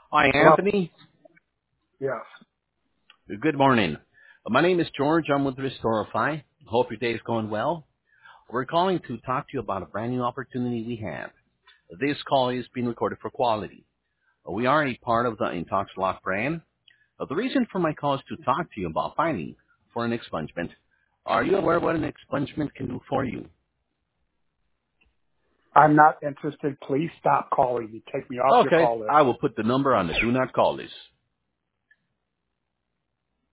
Hi, Hello? Anthony. Yes. Good morning. My name is George. I'm with Restorify. Hope your day is going well. We're calling to talk to you about a brand new opportunity we have. This call is being recorded for quality. We are a part of the IntoxLock brand. The reason for my call is to talk to you about finding for an expungement. Are you aware what an expungement can do for you? I'm not interested. Please stop calling me. Take me off your Okay, call list. I will put the number on the do not call list.